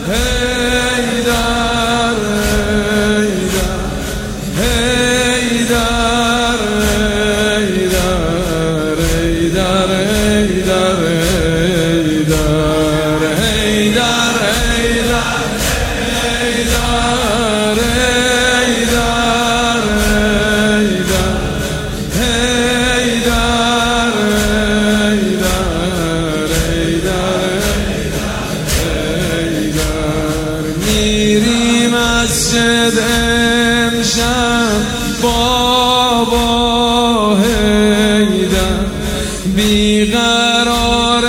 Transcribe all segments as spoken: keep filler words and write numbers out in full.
هیدر هیدر هیدر هیدر هیدر هیدر مسجد امشب بابا هیدر بیقرار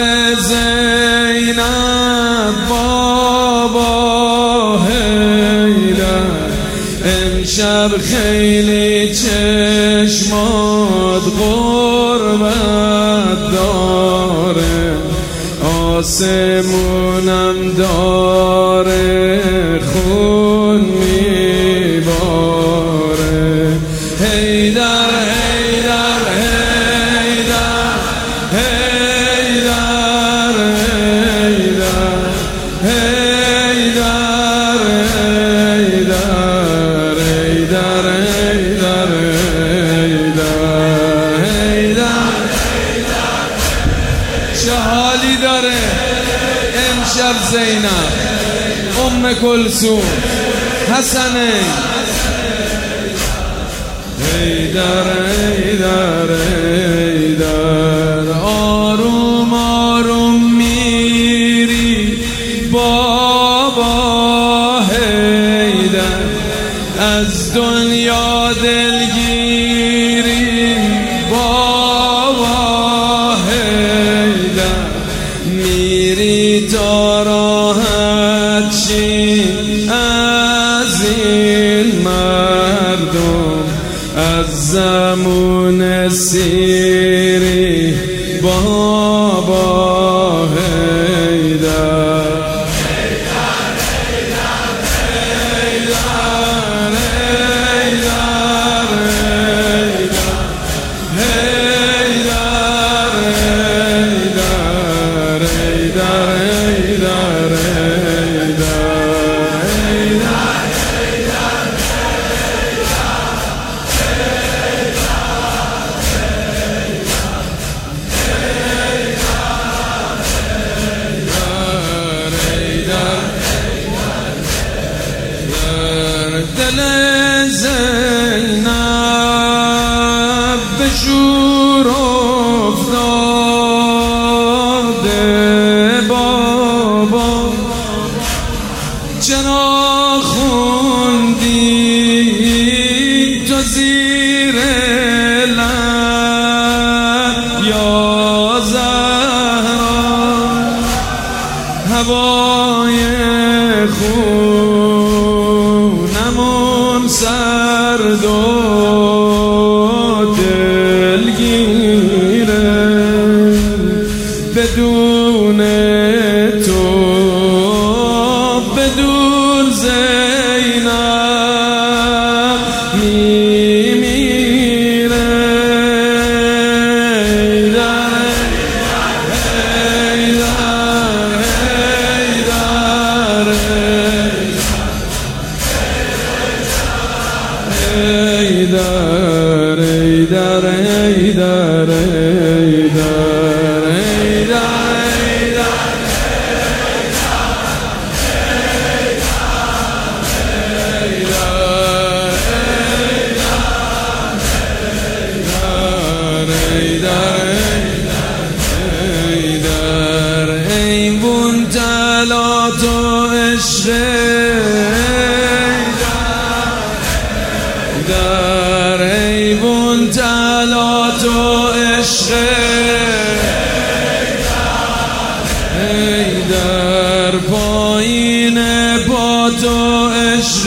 زینب بابا هیدر امشب خیلی چشمات غربت داره آسمونم داره خون میباره هیدر هیدر هیدر هیدر هیدر هیدر هیدر هیدر هیدر هیدر چه حالی داره امشب زینب ام کلثوم حسنین هیدر هیدر هیدر آروم آروم میری بابا هیدر از دنیا دلگیری بابا هیدر میری تا راحت شی از این مردم از زمون سیری بابا هیدر دل زینب به شور افتاده بابا چرا خوندی تو زیر لب یا زهرا هوای خونمون سرد و دلگیره بدون تو بدون زینب میمیره هیدر هیدر هیدر هیدر هیدر ای بون تلات و عشق در ایوون تلات و عشق هیدر پایین با تو عشق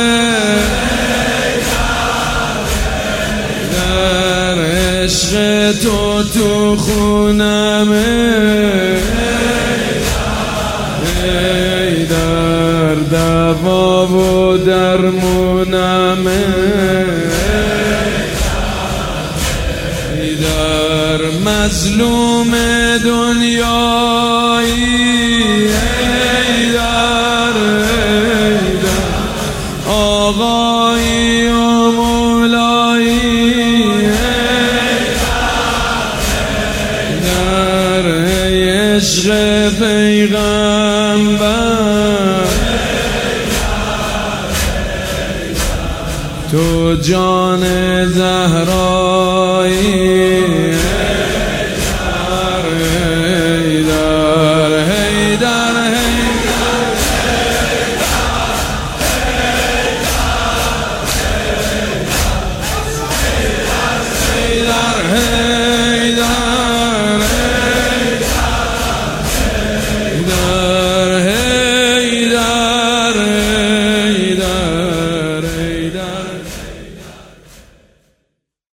در عشق تو تو خونمه هیدر دوا و درمونمه هیدر مظلوم دنیایی هیدر آقایی و مولایی در عشق پیغمبر تو جان زهرایی Hey